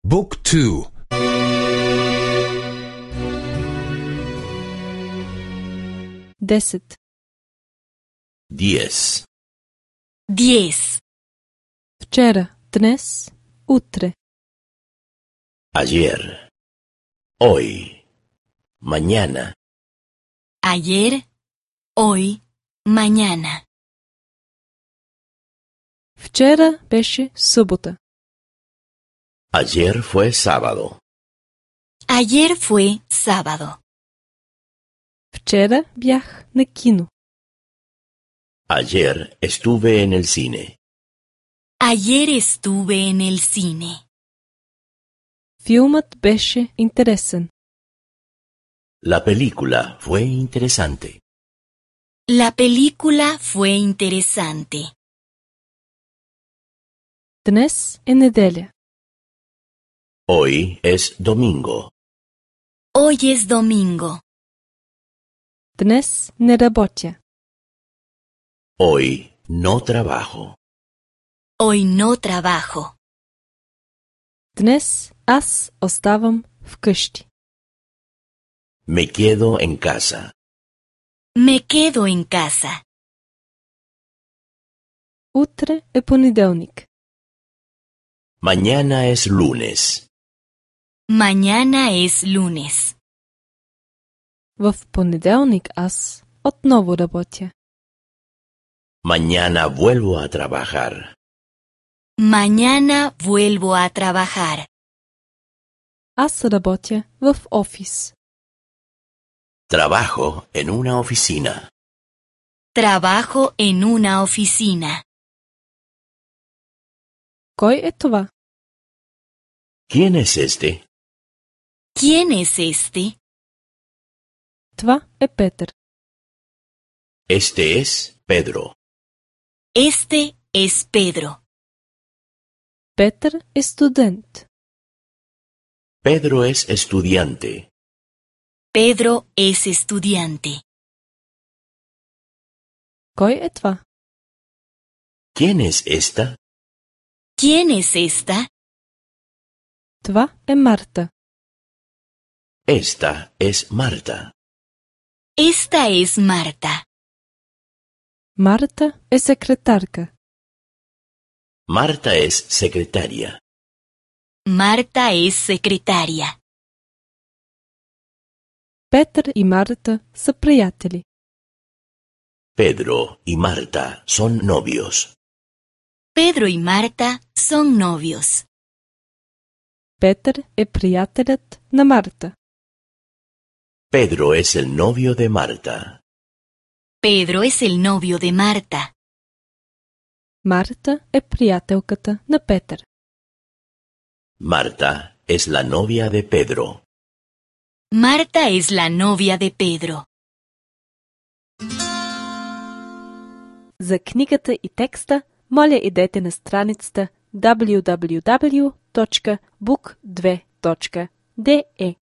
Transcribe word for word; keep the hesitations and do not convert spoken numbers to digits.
Book two. Десет. Diez. Diez. Вчера, днес, утре. Ayer. Hoy. Mañana. Ayer, hoy, mañana. Вчера беше събота. Ayer fue sábado. Ayer fue sábado. Вчера бях на кино. Ayer estuve en el cine. Ayer estuve en el cine. Филмът беше интересен. La película fue interesante. La película fue interesante. Днес е неделя. Hoy es domingo. Hoy es domingo. Днес не работя. Hoy no trabajo. Hoy no trabajo. Днес аз оставам вкъщи. Me quedo en casa. Me quedo en casa. Утре е понеделник. Mañana es lunes. Mañana es lunes. В понеделник аз отново работя. Mañana vuelvo a trabajar. Mañana vuelvo a trabajar. Аз работя в офис. Trabajo en una oficina. Trabajo en una oficina. Кой е това? ¿Quién es este? ¿Quién es este? Това е Петър. Este es Pedro. Este es Pedro. Петър е студент. Pedro es estudiante. Pedro es estudiante. Кой е това? ¿Quién es esta? ¿Quién es esta? Това е Марта. Esta es Marta. Esta es Marta. Марта е секретарка. Marta es secretaria. Marta es secretaria. Петър и Марта са приятели. Pedro y Marta son novios. Pedro y Marta son novios. Петър е приятелят на Марта. Pedro es el novio de Marta. Pedro es el novio de Marta. Марта е приятелката на Петър. Marta es la novia de Pedro. Marta es la novia de Pedro. За книгата и текста, моля идете на страницата дабъл ю дабъл ю дабъл ю точка бук две точка де е.